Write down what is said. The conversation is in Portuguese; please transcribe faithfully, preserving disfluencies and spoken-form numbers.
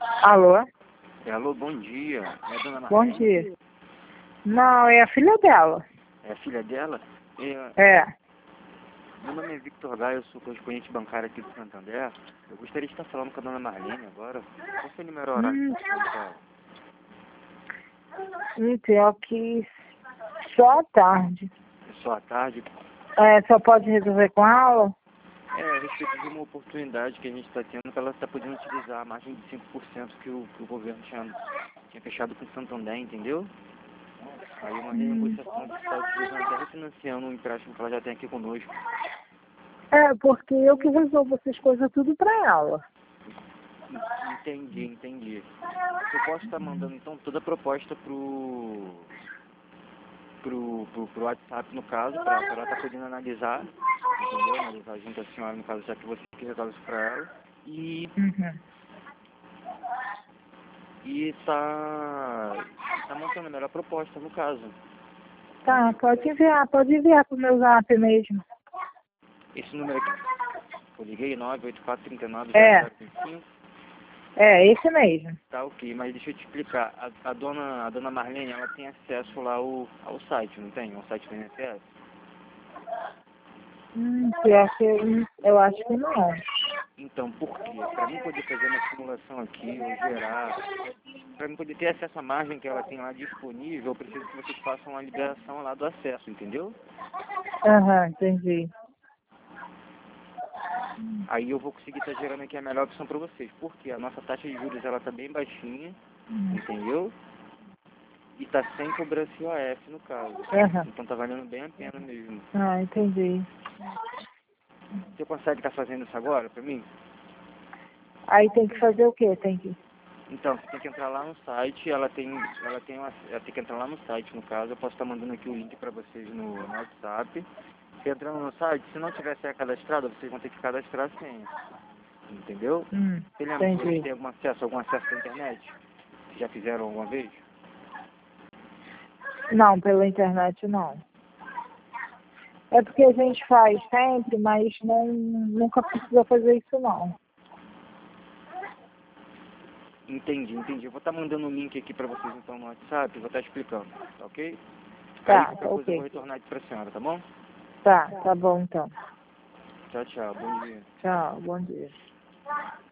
Alô? É, alô, bom dia. É a dona Bom Marlene? dia. Não, é a filha dela. É a filha dela? É, É. meu nome é Victor Gaia, eu sou correspondente bancário aqui do Santander. Eu gostaria de estar falando com a dona Marlene agora. Qual foi o número horário Hum, que você falou com ela? hum, pior que só à tarde. É só à tarde? É, só pode resolver com ela? É, a respeito de uma oportunidade que a gente está tendo, que ela está podendo utilizar a margem de cinco por cento que o, que o governo tinha, tinha fechado com o Santander, entendeu? Aí uma Hum. renegociação que está utilizando, até refinanciando um empréstimo que ela já tem aqui conosco. É, porque eu que resolvo essas coisas tudo pra ela. Entendi, entendi. Eu posso estar mandando então toda a proposta pro pro, pro, pro WhatsApp no caso, para ela estar podendo analisar, entendeu? Analisar junto a senhora, no caso, já que você que resolve isso para ela. E, Uhum. e tá, tá montando a melhor proposta no caso. Tá, pode enviar, pode enviar pro meu zap mesmo. Esse número aqui, eu liguei, nove oito quatro três nove É, zero zero cinco. é, esse mesmo. Tá ok, mas deixa eu te explicar. A, a, dona, a dona Marlene, ela tem acesso lá ao, ao site, não tem? Ao site do I N S S? Hum, pior que eu, eu acho que não. Então, por quê? Para mim poder fazer uma simulação aqui, ou gerar, para mim poder ter acesso à margem que ela tem lá disponível, eu preciso que vocês façam uma liberação lá do acesso, entendeu? Aham, entendi. Aí eu vou conseguir estar gerando aqui a melhor opção para vocês. Porque a nossa taxa de juros ela tá bem baixinha, entendeu? E tá sem cobrança I O F no caso. Aham. Então tá valendo bem a pena mesmo. Ah, entendi. Você consegue estar fazendo isso agora para mim? Aí tem que fazer o quê? Tem que... Então, você tem que entrar lá no site, ela tem, ela tem, uma, ela tem que entrar lá no site, no caso, eu posso estar mandando aqui o link para vocês no, no WhatsApp. Você entrando no site, se não tiver senha cadastrada, vocês vão ter que cadastrar a senha, entendeu? Hum, Você lembra que vocês entendi. têm algum acesso, algum acesso à internet? Vocês já fizeram alguma vez? Não, pela internet não. É porque a gente faz sempre, mas não, nunca precisa fazer isso não. Entendi, entendi. Eu vou estar mandando um link aqui para vocês então no WhatsApp, vou estar explicando, tá ok? Aí Tá, qualquer tá coisa eu vou ok. retornar aqui para a senhora, tá bom? Tá, tá bom então. Tchau, tchau. Bom dia. Tchau, bom dia.